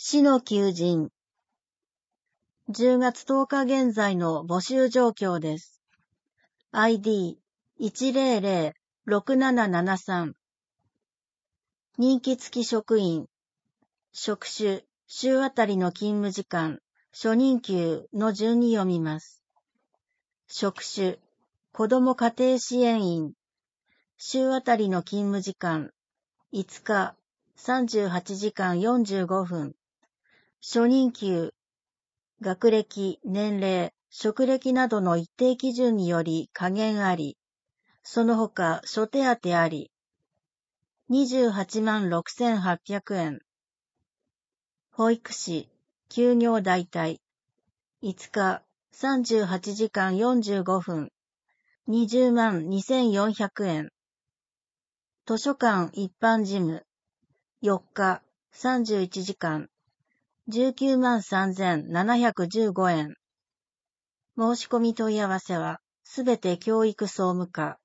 市の求人。10月10日現在の募集状況です。ID1006773。任期付き職員。職種、週あたりの勤務時間、初任給の順に読みます。職種、子ども家庭支援員。週あたりの勤務時間、5日、38時間45分。初任給、学歴、年齢、職歴などの一定基準により加減あり、その他諸手当あり、286,800円。保育士、休業代替、5日、38時間45分、202,400円。図書館一般事務、4日、31時間、193,715円。申し込み問い合わせは、すべて教育総務課。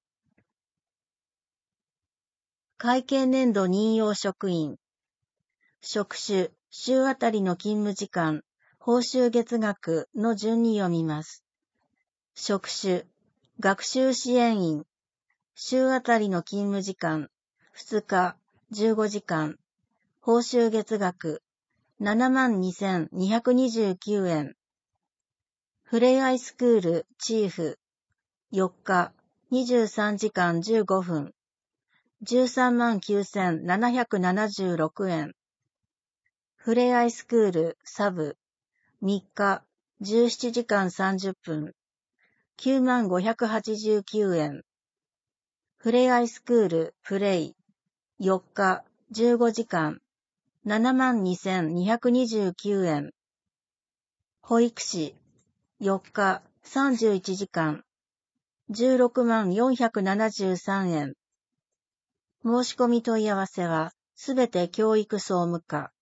会計年度任用職員。職種、週あたりの勤務時間、報酬月額の順に読みます。職種、学習支援員。週あたりの勤務時間、2日、15時間。報酬月額、72,229円。ふれあいスクールチーフ。4日、23時間15分。139,776円。ふれあいスクールサブ。3日、17時間30分。95,589円。ふれあいスクールプレイ。4日、15時間。72,229円。保育士。4日、31時間。164,473円。申し込み問い合わせは、すべて教育総務課。